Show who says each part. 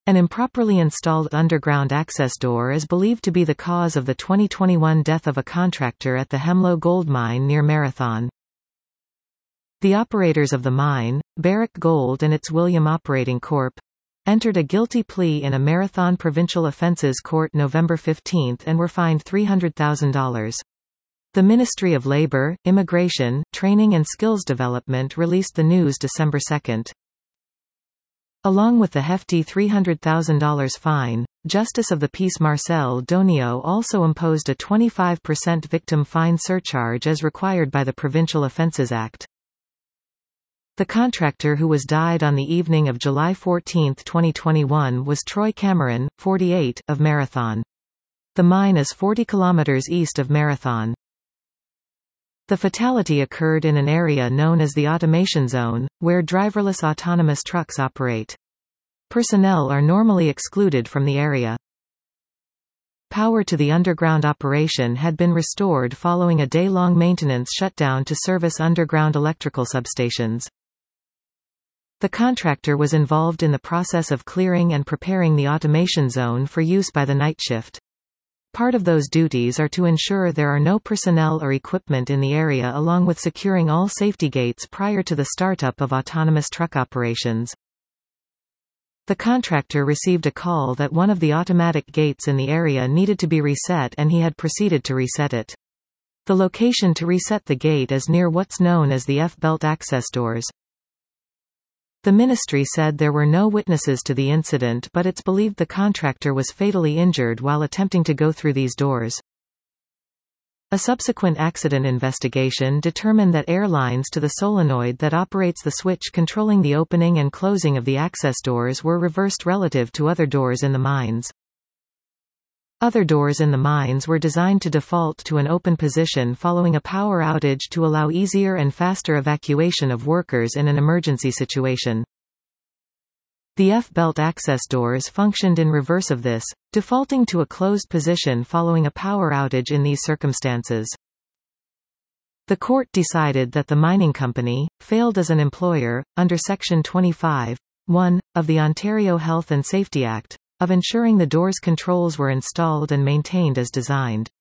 Speaker 1: An improperly installed underground access door is believed to be the cause of the 2021 death of a contractor at the Hemlo gold mine near Marathon. The operators of the mine, Barrick Gold and its William Operating Corp., entered a guilty plea in a Marathon Provincial Offences Court November 15 and were fined $300,000. The Ministry of Labour, Immigration, Training and Skills Development released the news December 2. Along with the hefty $300,000 fine, Justice of the Peace Marcel Donio also imposed a 25% victim fine surcharge as required by the Provincial Offences Act. The contractor who was died on the evening of July 14, 2021 was Troy Cameron, 48, of Marathon. The mine is 40 kilometers east of Marathon. The fatality occurred in an area known as the Automation Zone, where driverless autonomous trucks operate. Personnel are normally excluded from the area. Power to the underground operation had been restored following a day-long maintenance shutdown to service underground electrical substations. The contractor was involved in the process of clearing and preparing the automation zone for use by the night shift. Part of those duties are to ensure there are no personnel or equipment in the area, along with securing all safety gates prior to the startup of autonomous truck operations. The contractor received a call that one of the automatic gates in the area needed to be reset, and he had proceeded to reset it. The location to reset the gate is near what's known as the F-belt access doors. The ministry said there were no witnesses to the incident, but it's believed the contractor was fatally injured while attempting to go through these doors. A subsequent accident investigation determined that air lines to the solenoid that operates the switch controlling the opening and closing of the access doors were reversed relative to other doors in the mines. Other doors in the mines were designed to default to an open position following a power outage to allow easier and faster evacuation of workers in an emergency situation. The F-belt access doors functioned in reverse of this, defaulting to a closed position following a power outage in these circumstances. The court decided that the mining company failed as an employer, under Section 25(1) of the Ontario Health and Safety Act, of ensuring the doors' controls were installed and maintained as designed.